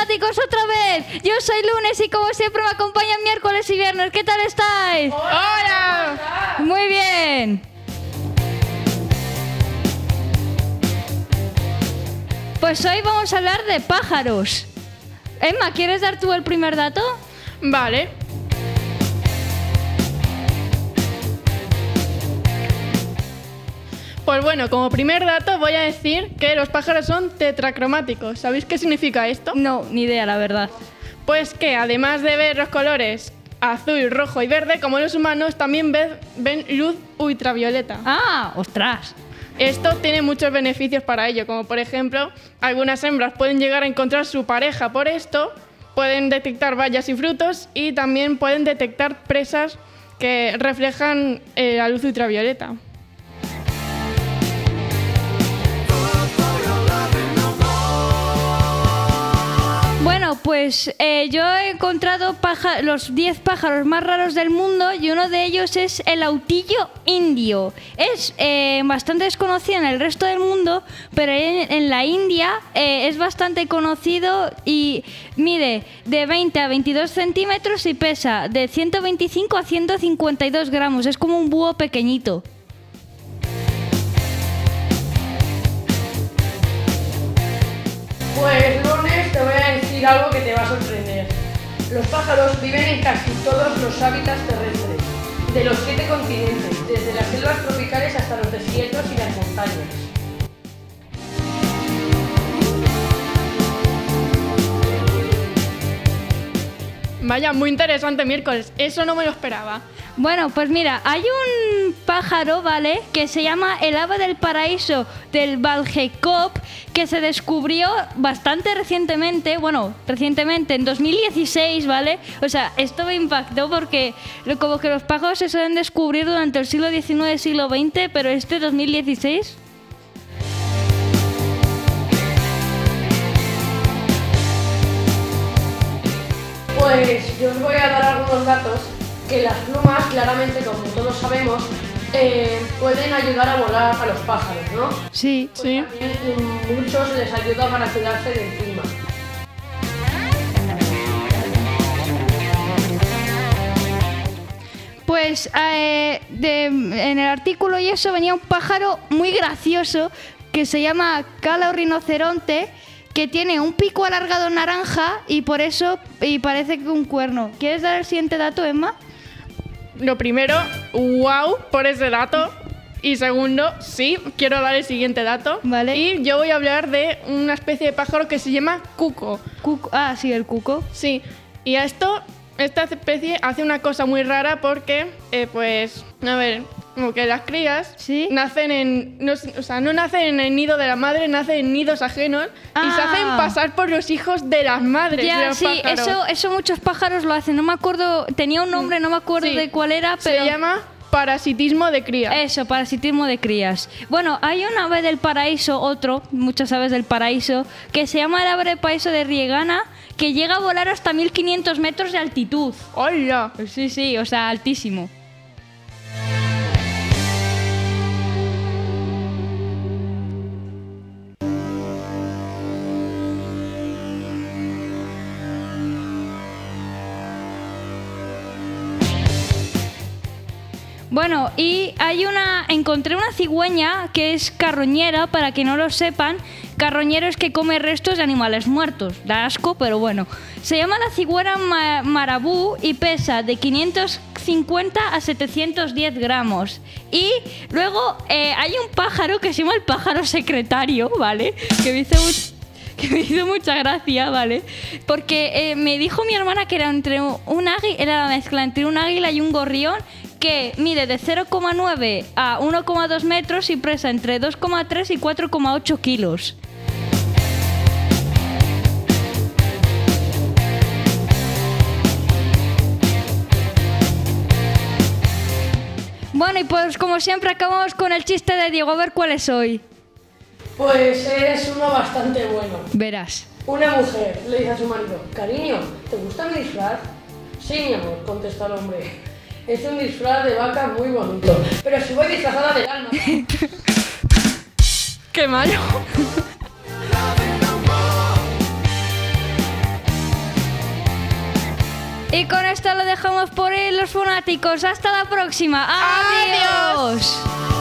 Cibernéticos otra vez. Yo soy Lunes y como siempre me acompañan miércoles y viernes. ¿Qué tal estáis? ¡Hola! Muy bien. Pues hoy vamos a hablar de pájaros. Emma, ¿quieres dar tú el primer dato? Vale. Pues bueno, como primer dato voy a decir que los pájaros son tetracromáticos. ¿Sabéis qué significa esto? No, ni idea, la verdad. Pues que además de ver los colores azul, rojo y verde, como los humanos, también ven luz ultravioleta. ¡Ah! ¡Ostras! Esto tiene muchos beneficios para ello, como por ejemplo, algunas hembras pueden llegar a encontrar su pareja por esto, pueden detectar bayas y frutos y también pueden detectar presas que reflejan la luz ultravioleta. Bueno, pues yo he encontrado los 10 pájaros más raros del mundo y uno de ellos es el autillo indio. Es bastante desconocido en el resto del mundo, pero en la India es bastante conocido y mide de 20 a 22 centímetros y pesa de 125 a 152 gramos. Es como un búho pequeñito. Pues Lunes, te voy a decir algo que te va a sorprender. Los pájaros viven en casi todos los hábitats terrestres, de los 7 continentes, desde las selvas tropicales hasta los desiertos y las montañas. Vaya, muy interesante miércoles, eso no me lo esperaba. Bueno, pues mira, hay un pájaro, ¿vale?, que se llama el ave del paraíso del Baljeckop, que se descubrió bastante recientemente, en 2016, ¿vale? O sea, esto me impactó porque como que los pájaros se suelen descubrir durante el siglo XIX, siglo XX, pero 2016... Pues yo os voy a dar algunos datos que las plumas, claramente, como todos sabemos, pueden ayudar a volar a los pájaros, ¿no? Sí. Pues también muchos les ayuda para cuidarse del clima. Pues en el artículo y eso venía un pájaro muy gracioso que se llama calorrinoceronte, que tiene un pico alargado naranja y por eso parece que un cuerno. ¿Quieres dar el siguiente dato, Emma? Lo primero, wow por ese dato. Y segundo, sí, quiero dar el siguiente dato. Vale. Y yo voy a hablar de una especie de pájaro que se llama cuco. Sí, el cuco. Sí, y esta especie hace una cosa muy rara porque, como que las crías ¿Sí? nacen no nacen en el nido de la madre, nacen en nidos ajenos y se hacen pasar por los hijos de las madres de Ya, los sí, pájaros. eso muchos pájaros lo hacen. No me acuerdo, tenía un nombre, no me acuerdo Sí. de cuál era, pero... Se llama parasitismo de cría. Eso, parasitismo de crías. Bueno, hay un ave del paraíso, muchas aves del paraíso, que se llama el ave del paraíso de Riegana, que llega a volar hasta 1500 metros de altitud. ¡Hola! Sí, o sea, altísimo. Bueno, y encontré una cigüeña que es carroñera, para que no lo sepan. Carroñero es que come restos de animales muertos. Da asco, pero bueno. Se llama la cigüeña marabú y pesa de 550 a 710 gramos. Y luego hay un pájaro que se llama el pájaro secretario, ¿vale? Que me hizo mucha gracia, ¿vale? Porque me dijo mi hermana que era era la mezcla entre un águila y un gorrión, que mide de 0,9 a 1,2 metros y pesa entre 2,3 y 4,8 kilos. Bueno, y pues como siempre acabamos con el chiste de Diego. A ver cuál es hoy. Pues es uno bastante bueno. Verás. Una mujer le dice a su marido: cariño, ¿te gusta mi disfraz? Sí, mi amor, contesta el hombre. Es un disfraz de vaca muy bonito, pero si voy disfrazada del alma. ¡Qué malo! Y con esto lo dejamos por hoy, los fanáticos. Hasta la próxima. ¡Adiós!